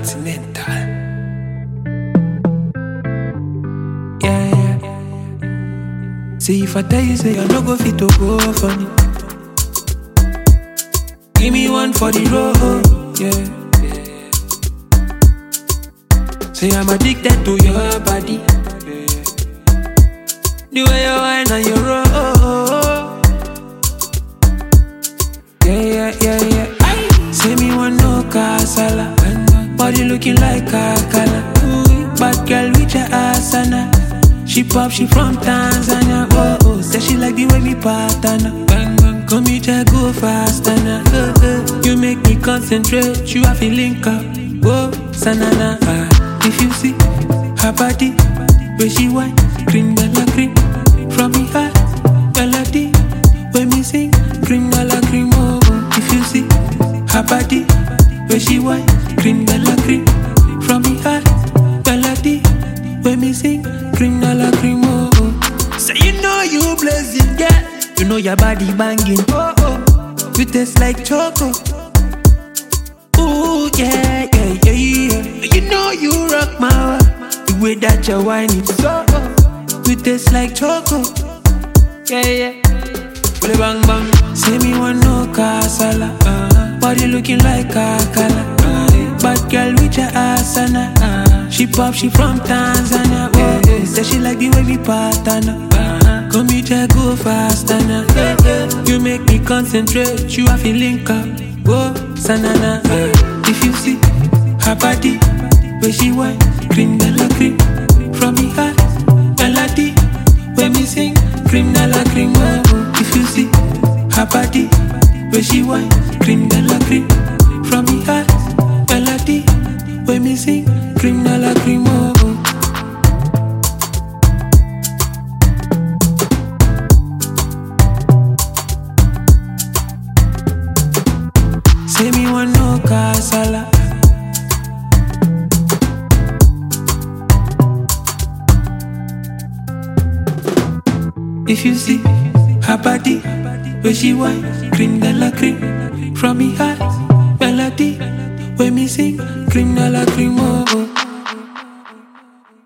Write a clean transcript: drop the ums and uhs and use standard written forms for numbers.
Continental. Yeah. See if I tell you, say I no go fit to go funny. Give me one for the road, yeah. Say I'm addicted to your body, the way you whine and you roll. Yeah. Say me want no casala, body looking like a color. Bad girl with your asana. She pop, she from Tanzania. Whoa, say she like the way me partner. Come here, just go faster now. You make me concentrate. You have to link up. Whoa, sanana. If you see her body, where she whine, cream de la cream. From me heart, melody. When me sing, cream de la cream. Oh, if you see her body, where she whine, cream de la cream. From me heart, melody. When me sing, cream de la cream. Oh, say you know you blazing, girl. You know your body banging. Oh, you taste like choco. Ooh, yeah. You know you rock my world. The way that you whine it so. You taste like choco. Yeah. Bully bang bang. Say me want no casala. Body looking like a color. Bad girl with your asana. She pop, she from Tanzania. Whoa, say she like the way we partner. Come here, just go faster now. You make me concentrate. You have to link up. Whoa, sanana. If you see her body, where she whine, cream de la cream. From me heart, melody. When me sing, cream de la cream. Oh, if you see her body, where she whine, cream de la cream. From me heart, melody. When me sing, cream de la cream. Oh. Say me want no casala. If you see her body, where she whine, cream de la cream. From me heart, melody. When me sing, cream de la cream. Oh.